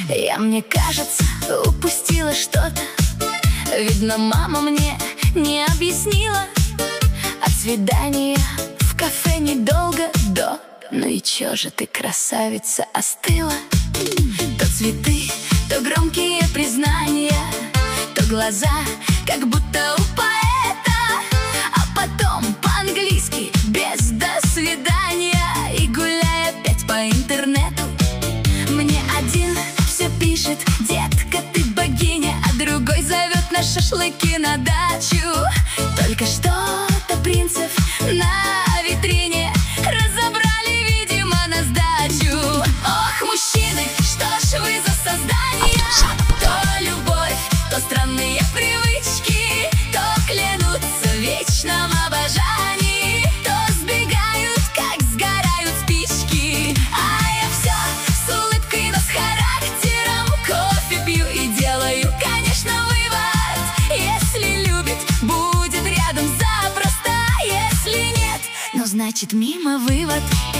Я, мне кажется, упустила что-то. Видно, мама мне не объяснила. От свидания в кафе недолго до. Ну и чё же ты, красавица, остыла? То цветы, то громкие признания, то глаза, как будто у поэта. А потом по-английски без «до свидания». И гуляя опять по интернету, мне один все пишет: детка, ты богиня. А другой зовет на шашлыки на дачу. Только что-то принцев на витрине разобрали, видимо, на сдачу. Ох, мужчины, что ж вы за создания? То любовь, то странные привычки, то клянутся в вечном обожании, то сбегают, как сгорают спички. А я все с улыбкой, но с характером. Кофе пью и делаю, конечно, вывод: если любит, будет рядом запросто. Если нет, ну значит мимо, вывод.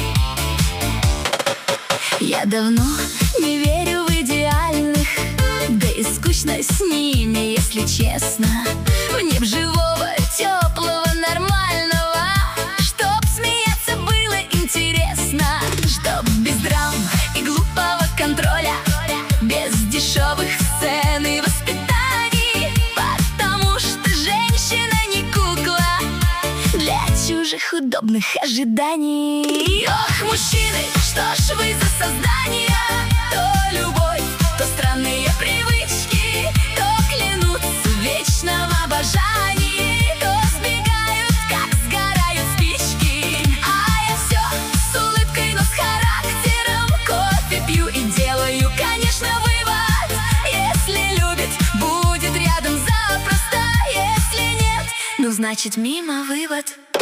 Я давно не верю в идеальных, да и скучно с ними, если честно. Мне б живого, теплого, нормального, чтоб смеяться было интересно, чтоб без драм и глупого контроля, без дешевых сцен и воспитаний. Потому что женщина не кукла для чужих удобных ожиданий. Ох, мужчины, что ж вы за создания? То любовь, то странные привычки, то клянутся в вечном обожании, то сбегают, как сгорают спички. А я все с улыбкой, но с характером. Кофе пью и делаю, конечно, вывод: если любит, будет рядом запросто. Если нет, ну значит мимо, вывод.